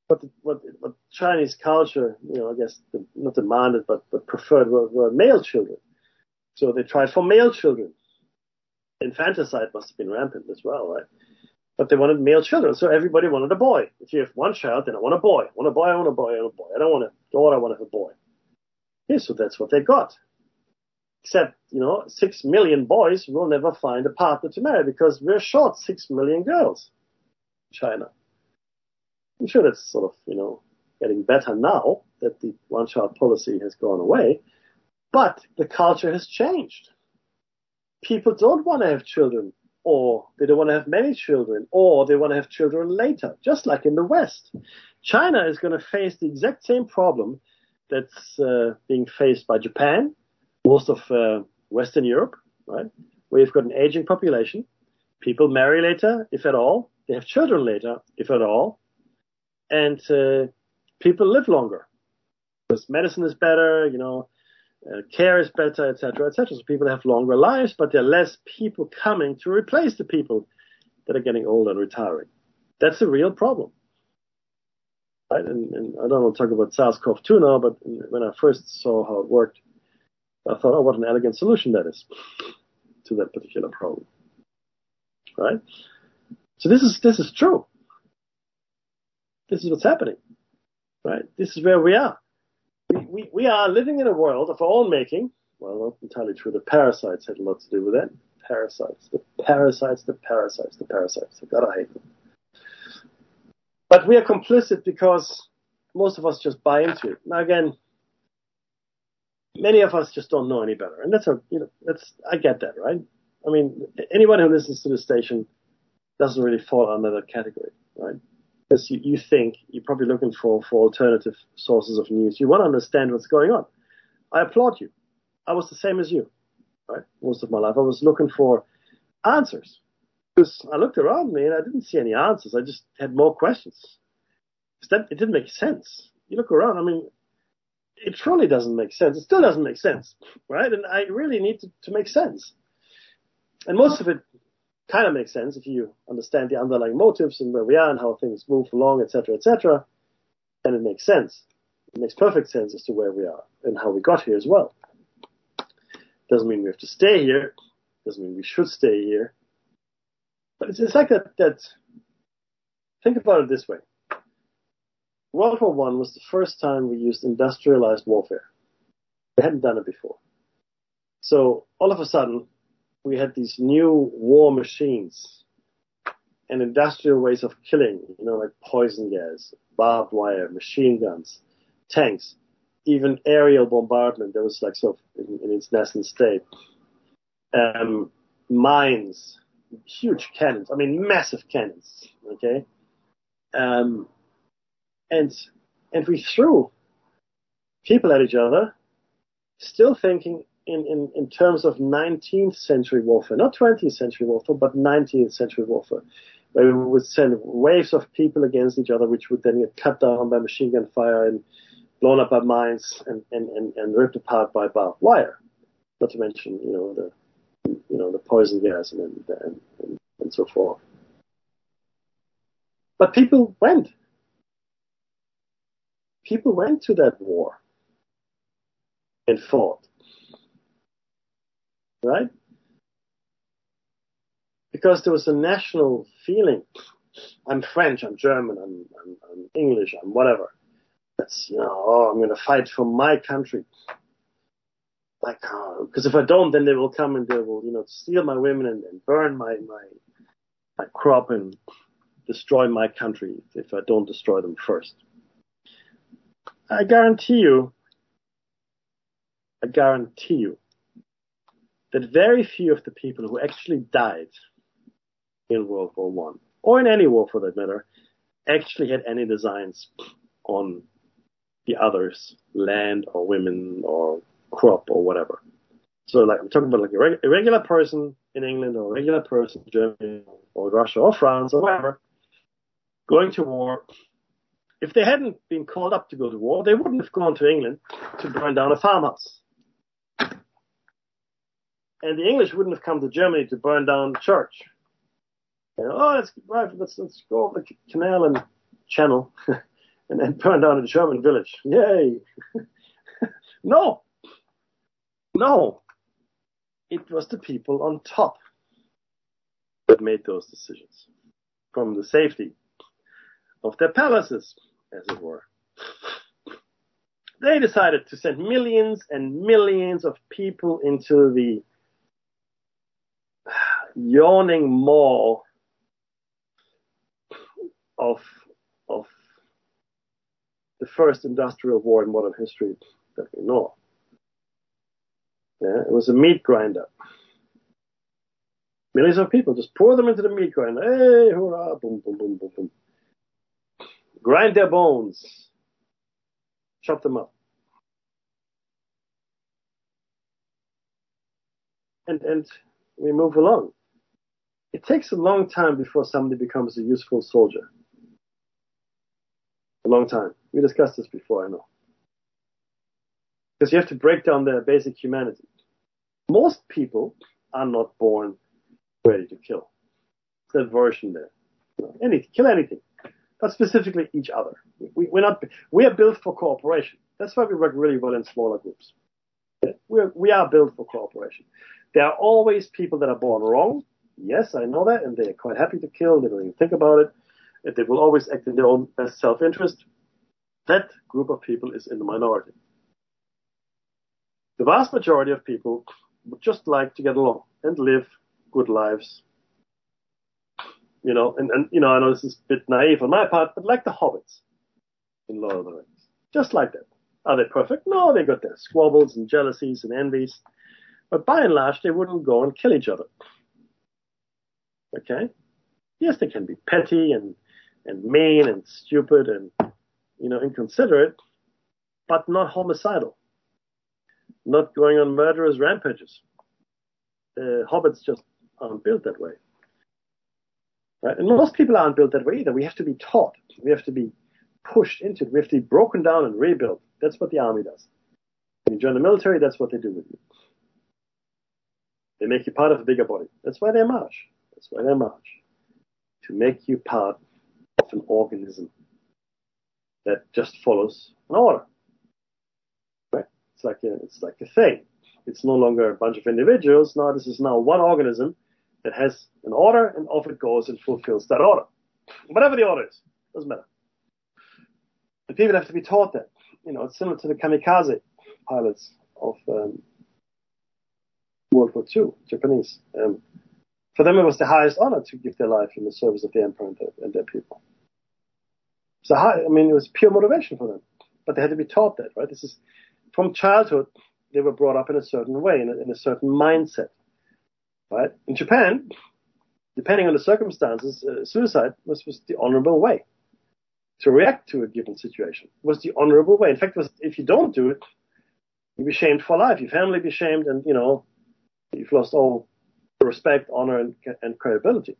what the, what, what Chinese culture, you know, I guess the, not demanded but but preferred were, were male children. So they tried for male children. Infanticide must have been rampant as well, right? But they wanted male children, so everybody wanted a boy. If you have one child, then I want a boy. I want a boy, I want a boy, I want a boy. I don't want a daughter, I want to have a boy. Yeah, so that's what they got. Except, you know, six million boys will never find a partner to marry because we're short six million girls in China. I'm sure that's sort of, you know, getting better now that the one-child policy has gone away. But the culture has changed. People don't want to have children, or they don't want to have many children, or they want to have children later, just like in the West. China is going to face the exact same problem that's uh, being faced by Japan, most of uh, Western Europe, right? Where you've got an aging population. People marry later, if at all. They have children later, if at all. And uh, people live longer because medicine is better, you know, uh, care is better, et cetera, et cetera. So people have longer lives, but there are less people coming to replace the people that are getting older and retiring. That's a real problem. Right? And, and I don't want to talk about SARS-CoV two now, but when I first saw how it worked, I thought, oh, what an elegant solution that is to that particular problem. Right? So this is this is true. This is what's happening. Right? This is where we are. We, we, we are living in a world of our own making. Well, not entirely true. The parasites had a lot to do with that. Parasites. The parasites, the parasites, the parasites. God, I hate them. But we are complicit because most of us just buy into it. Now again, many of us just don't know any better. And that's a, you know, that's, I get that, right? I mean, anyone who listens to the station doesn't really fall under that category, right? Because you, you think you're probably looking for, for alternative sources of news. You want to understand what's going on. I applaud you. I was the same as you, right? Most of my life. I was looking for answers. Because I looked around me and I didn't see any answers. I just had more questions. That, it didn't make sense. You look around, I mean, it truly doesn't make sense. It still doesn't make sense, right? And I really need to, to make sense. And most of it kind of makes sense if you understand the underlying motives and where we are and how things move along, et cetera, et cetera. Then it makes sense. It makes perfect sense as to where we are and how we got here as well. Doesn't mean we have to stay here. Doesn't mean we should stay here. But it's, it's like that, that, think about it this way. World War One was the first time we used industrialized warfare. We hadn't done it before. So all of a sudden, we had these new war machines and industrial ways of killing, you know, like poison gas, barbed wire, machine guns, tanks, even aerial bombardment that was like sort of in, in its nascent state. Um, mines, huge cannons, I mean massive cannons, okay? Um, and, and we threw people at each other, still thinking in, in, in terms of nineteenth century warfare, not twentieth century warfare, but nineteenth century warfare, where we would send waves of people against each other, which would then get cut down by machine gun fire and blown up by mines and, and, and, and ripped apart by barbed wire. Not to mention, you know, the, you know, the poison gas and, and, and, and so forth. But people went. People went to that war and fought. Right? Because there was a national feeling. I'm French, I'm German, I'm, I'm, I'm English, I'm whatever. That's, you know, oh, I'm going to fight for my country. Like, oh, because if I don't, then they will come and they will, you know, steal my women and, and burn my, my, my crop and destroy my country if I don't destroy them first. I guarantee you, I guarantee you, that very few of the people who actually died in World War One, or in any war for that matter, actually had any designs on the others, land or women or crop or whatever. So like I'm talking about like a, reg- a regular person in England or a regular person in Germany or Russia or France or whatever, going to war. If they hadn't been called up to go to war, they wouldn't have gone to England to burn down a farmhouse. And the English wouldn't have come to Germany to burn down the church. You know, oh, let's, right, let's, let's go over the canal and channel and then burn down a German village. Yay! No. No. It was the people on top that made those decisions from the safety of their palaces, as it were. They decided to send millions and millions of people into the yawning maw of, of the first industrial war in modern history that we know. Yeah, it was a meat grinder. Millions of people, just pour them into the meat grinder. Hey, hurrah, boom, boom, boom, boom, boom. Grind their bones. Chop them up. And, and we move along. It takes a long time before somebody becomes a useful soldier. A long time. We discussed this before, I know. Because you have to break down their basic humanity. Most people are not born ready to kill. It's that version there. You know, anything, kill anything. But specifically each other. We, we're not, we are built for cooperation. That's why we work really well in smaller groups. We're, we are built for cooperation. There are always people that are born wrong. Yes, I know that, and they're quite happy to kill. They don't even think about it. And they will always act in their own best self-interest. That group of people is in the minority. The vast majority of people would just like to get along and live good lives. You know, and, and you know, I know this is a bit naive on my part, but like the hobbits in Lord of the Rings. Just like that. Are they perfect? No, they got their squabbles and jealousies and envies. But by and large, they wouldn't go and kill each other. Okay? Yes, they can be petty and, and mean and stupid and, you know, inconsiderate, but not homicidal. Not going on murderous rampages. Uh, hobbits just aren't built that way. Right? And most people aren't built that way either. We have to be taught. We have to be pushed into it. We have to be broken down and rebuilt. That's what the army does. When you join the military, that's what they do with you. They make you part of a bigger body. That's why they march. That's why they march. To make you part of an organism that just follows an order. Right? It's like a, it's like a thing. It's no longer a bunch of individuals. Now this is now one organism that has an order, and off it goes and fulfills that order. Whatever the order is, doesn't matter. The people have to be taught that. You know, it's similar to the kamikaze pilots of um, World War Two, Japanese. Um, for them, it was the highest honor to give their life in the service of the emperor and their, and their people. So, high, I mean, it was pure motivation for them, but they had to be taught that, right? This is from childhood. They were brought up in a certain way, in a, in a certain mindset, right? In Japan, depending on the circumstances, uh, suicide was, was the honorable way to react to a given situation. It was the honorable way. In fact, it was, if you don't do it, you'll be shamed for life. Your family will be shamed, and you know you've lost all respect, honor, and, and credibility.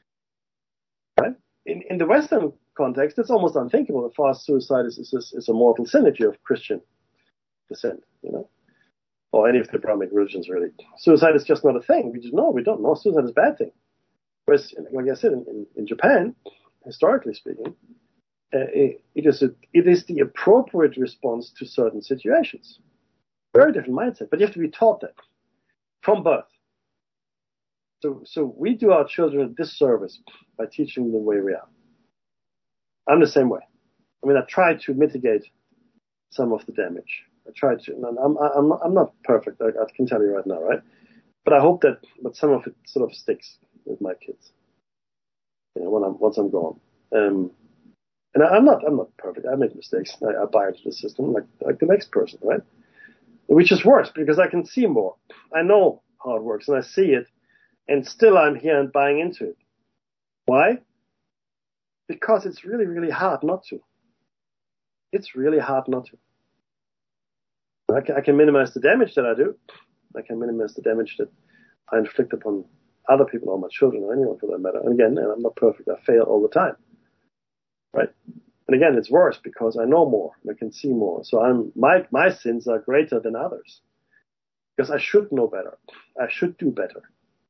Right? In, in the Western context, it's almost unthinkable. The fast suicide is, is, is a mortal sin if you're of Christian descent, you know, or any of the Abrahamic religions, really. Suicide is just not a thing. We just know, we don't know. Suicide is a bad thing. Whereas, like I said, in, in, in Japan, historically speaking, uh, it, it, is a, it is the appropriate response to certain situations. Very different mindset, but you have to be taught that from birth. So, so we do our children a disservice by teaching them the way we are. I'm the same way. I mean, I try to mitigate some of the damage. I try to. And I'm, I'm, I'm not perfect. I, I can tell you right now, right? But I hope that, but some of it sort of sticks with my kids. You know, when I'm once I'm gone. Um, and I, I'm not, I'm not perfect. I make mistakes. I, I buy into the system like, like the next person, right? Which is worse because I can see more. I know how it works and I see it, and still I'm here and buying into it. Why? Because it's really, really hard not to. It's really hard not to. I can, I can minimize the damage that I do. I can minimize the damage that I inflict upon other people, or my children, or anyone for that matter. And again, and I'm not perfect. I fail all the time. Right? And again, it's worse because I know more. I can see more. So I'm, my, my sins are greater than others. Because I should know better. I should do better.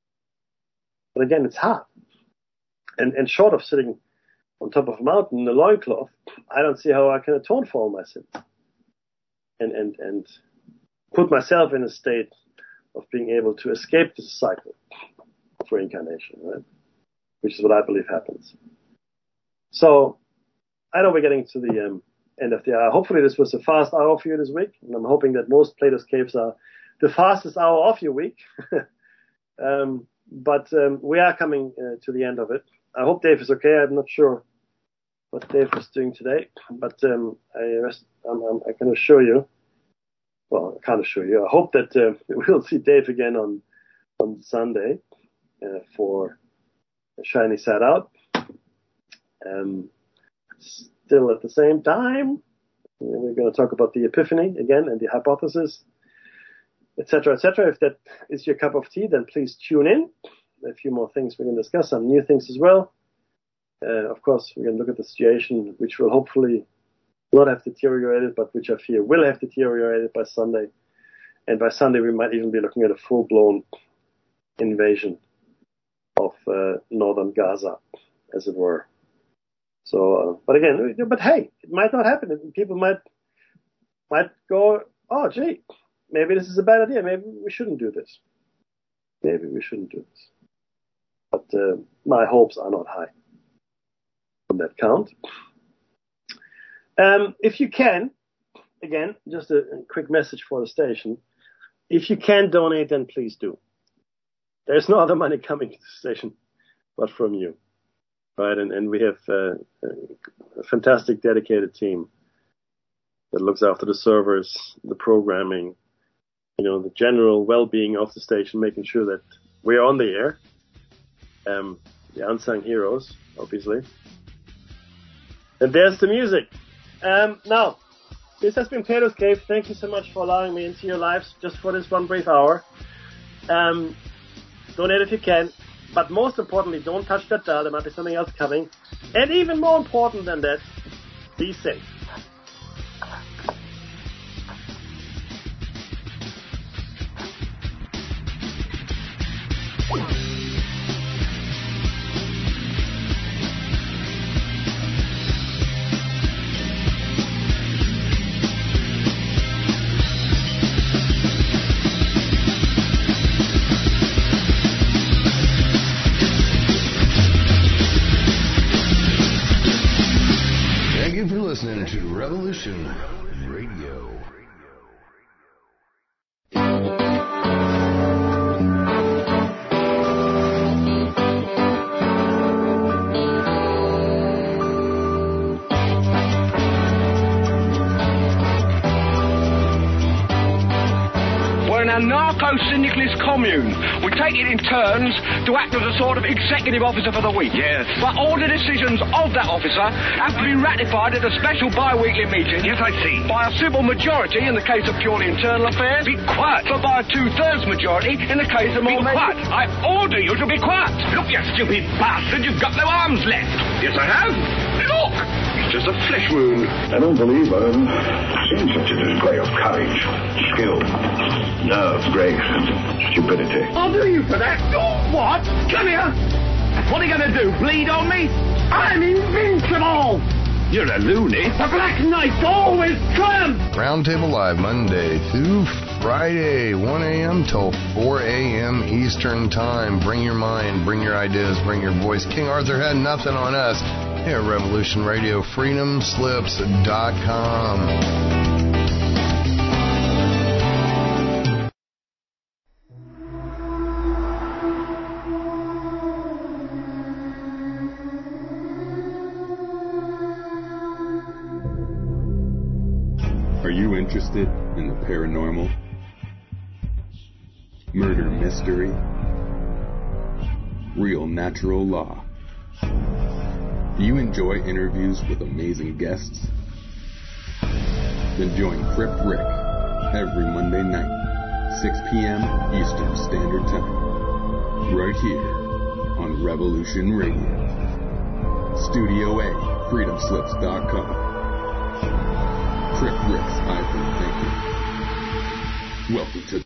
But again, it's hard. And, and short of sitting on top of a mountain in a loincloth I don't see how I can atone for all my sins and, and, and put myself in a state of being able to escape this cycle of reincarnation, right? Which is what I believe happens. So, I know we're getting to the um, end of the hour. Hopefully this was a fast hour for you this week, and I'm hoping that most Plato's Caves are the fastest hour of your week. um, but um, we are coming uh, to the end of it. I hope Dave is okay. I'm not sure what Dave is doing today, but um, I, rest, I'm, I'm, I can assure you, well, I can't assure you, I hope that uh, we'll see Dave again on on Sunday uh, for Shiny Side Out. Um, still at the same time, we're going to talk about the Epiphany again and the hypothesis, et cetera, et cetera. If that is your cup of tea, then please tune in. A few more things we're going to discuss, some new things as well. Uh, of course, we're going to look at the situation, which will hopefully not have deteriorated, but which I fear will have deteriorated by Sunday. And by Sunday, we might even be looking at a full-blown invasion of uh, northern Gaza, as it were. So, uh, but again, but hey, it might not happen. People might might go, oh, gee, maybe this is a bad idea. Maybe we shouldn't do this. Maybe we shouldn't do this. But uh, my hopes are not high on that count. Um, if you can, again, just a, a quick message for the station. If you can donate, then please do. There's no other money coming to the station but from you. Right, and, and we have uh, a fantastic dedicated team that looks after the servers, the programming, you know, the general well-being of the station, making sure that we're on the air. Um, the unsung heroes, obviously. And there's the music. Um, now, this has been Plato's Cave. Thank you so much for allowing me into your lives just for this one brief hour. Um, donate if you can. But most importantly, don't touch that dial. There might be something else coming. And even more important than that, be safe. Listening to Revolution Radio. We're an anarcho-syndicalist commune. We take it in turns to act as a sort of executive officer for the week. Yes. But all the decisions of that officer have to be ratified at a special bi-weekly meeting. Yes, I see. By a simple majority in the case of purely internal affairs. Be quiet. But by a two-thirds majority in the case of more... Be quiet. I order you to be quiet. Look, you stupid bastard, you've got no arms left. Yes, I have. Look. It's just a flesh wound. I don't believe I've seen such a display of courage, skill, nerve, grace, and stupidity. I'll do you for that. Oh, what? Come here. What are you going to do, bleed on me? I'm invincible. You're a loony. The Black Knight always triumphs. Roundtable Live, Monday through Friday, one a.m. till four a.m. Eastern Time. Bring your mind, bring your ideas, bring your voice. King Arthur had nothing on us here at Revolution Radio, freedom slips dot com. Are you interested in the paranormal, murder mystery, real natural law? Do you enjoy interviews with amazing guests? Then join Crip Rick every Monday night, six p.m. Eastern Standard Time, right here on Revolution Radio. Studio A, freedom slips dot com. Crip Rick's iPhone thinking. Welcome to